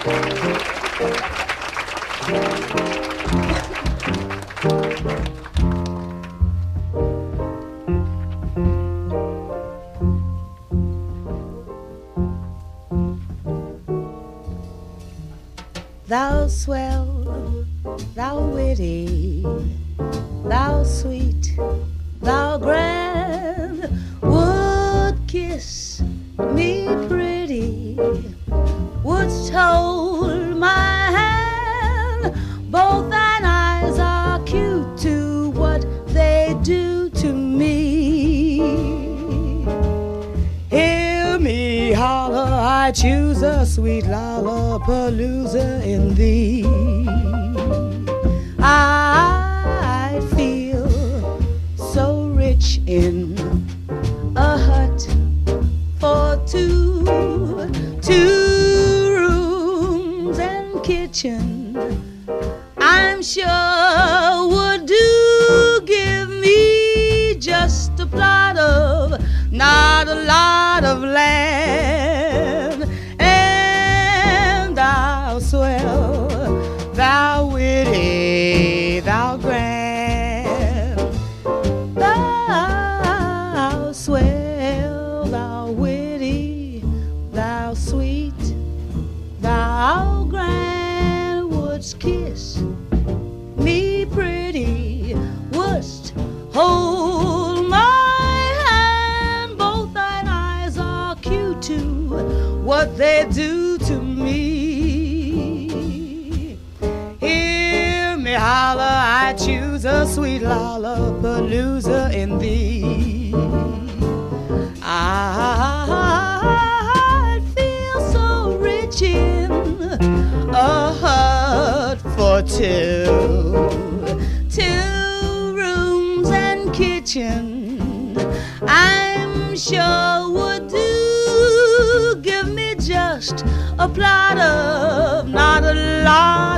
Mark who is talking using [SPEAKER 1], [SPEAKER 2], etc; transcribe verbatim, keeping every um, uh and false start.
[SPEAKER 1] Thou swell, thou witty, thou sweet, thou grand, would kiss me pretty, wouldst hold my hand. Both thine eyes are cute to what they do to me. Hear me holler, I choose a sweet lollapalooza in thee. I feel so rich in a hut for two, two rooms and kitchen. I'm sure would do. Give me just a plot of, not a lot of land, and I'll swell, thou witty, thou grand, thou swell, thou witty, thou sweet, thou grand, wouldst kiss me pretty, wouldst hold my hand. Both thine eyes are cute to what they do to me. Hear me holler, I choose a sweet lollapalooza in thee. I feel so rich in a hut for two, two rooms and kitchen. I'm sure would do. Give me just a plot of, not a lot